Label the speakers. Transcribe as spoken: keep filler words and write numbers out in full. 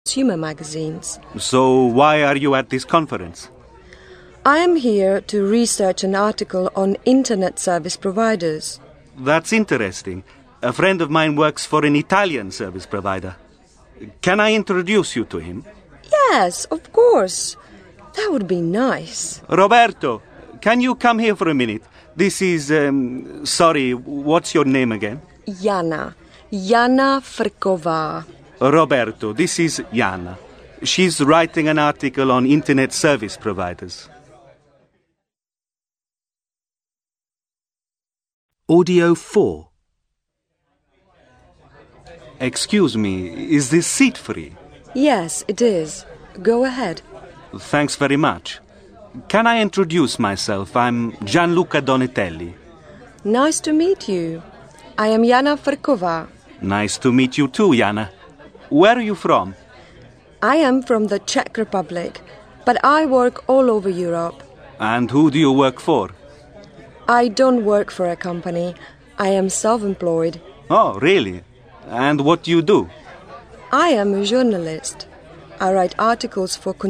Speaker 1: consumer magazines.
Speaker 2: So why are you at this conference?
Speaker 1: I am here to research an article on internet service providers.
Speaker 2: That's interesting. A friend of mine works for an Italian service provider. Can I introduce you to him?
Speaker 1: Yes, of course. That would be nice.
Speaker 2: Roberto, can you come here for a minute? This is, um, sorry, what's your name again?
Speaker 1: Jana. Jana Frkova.
Speaker 2: Roberto, this is Jana. She's writing an article on internet service providers.
Speaker 3: Audio four.
Speaker 2: Excuse me, is this seat free?
Speaker 1: Yes, it is. Go ahead.
Speaker 2: Thanks very much. Can I introduce myself? I'm Gianluca Donatelli.
Speaker 1: Nice to meet you. I am Jana Frkova.
Speaker 2: Nice to meet you too, Jana. Where are you from?
Speaker 1: I am from the Czech Republic, but I work all over Europe.
Speaker 2: And who do you work for?
Speaker 1: I don't work for a company. I am self-employed.
Speaker 2: Oh, really? And what do you do?
Speaker 1: I am a journalist. I write articles for